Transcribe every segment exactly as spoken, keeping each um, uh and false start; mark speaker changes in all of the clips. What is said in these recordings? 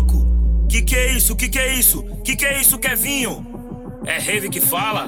Speaker 1: louco? Que que é isso? Que que é isso? Que que é isso, Kevinho? É rave que fala?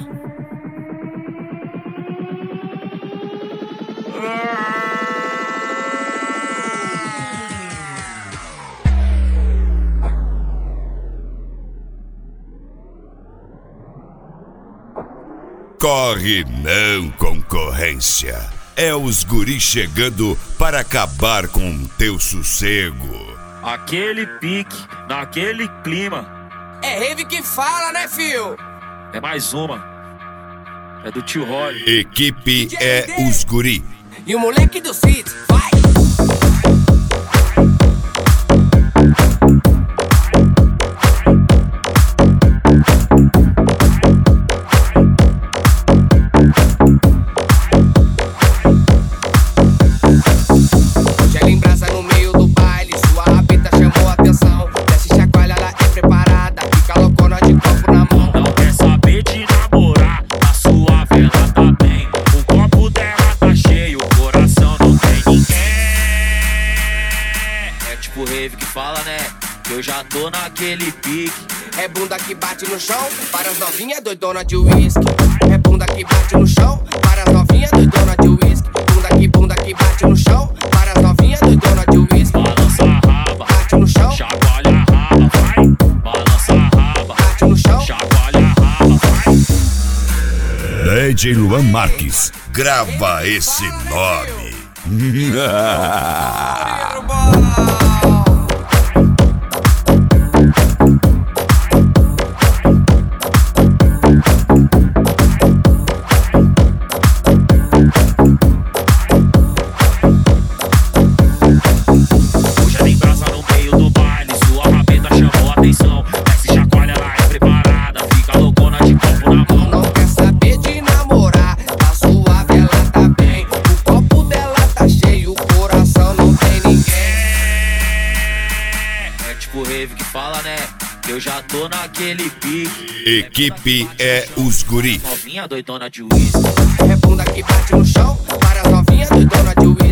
Speaker 2: Corre não, concorrência. É os guri chegando para acabar com teu sossego.
Speaker 1: Aquele pique, naquele clima.
Speaker 3: É rave que fala, né, fio?
Speaker 1: É mais uma. É do tio Rolly.
Speaker 2: Equipe é os guri.
Speaker 3: E o moleque do Fit, vai! Gela em brasa no meio do baile, sua rabeta chamou a atenção. Desce chacoalha, ela é preparada, fica loucona de copo na mão.
Speaker 1: Não quer saber de namorar, a sua vela tá bem. O copo dela tá cheio, o coração não tem ninguém. É tipo rave que fala, né? Que eu já tô naquele pique.
Speaker 3: É bunda que bate no chão, para as novinhas doidona de uísque. É bunda que bate no chão, para as novinhas doidona de uísque. Bunda que bunda que bate no chão, para as novinhas doidona de uísque.
Speaker 1: Balança a raba,
Speaker 3: bate no chão,
Speaker 1: chacoalha a raba, vai. Balança a raba,
Speaker 3: bate no chão,
Speaker 1: chacoalha a raba, vai.
Speaker 2: D J Luan Marques, grava esse nome.
Speaker 1: Hoje tem brasa no meio do baile, sua rabeta chamou a atenção. Desce chacoalha, ela é preparada, fica loucona de copo na mão.
Speaker 3: não quer saber de namorar, tá suave, ela tá bem. O copo dela tá cheio, o coração não tem ninguém.
Speaker 1: É tipo rave que fala, né? Que eu já tô naquele pique.
Speaker 2: Equipe é os guri.
Speaker 1: Novinha doidona de uísque.
Speaker 3: É bunda que bate no chão, para as novinhas doidona de uísque.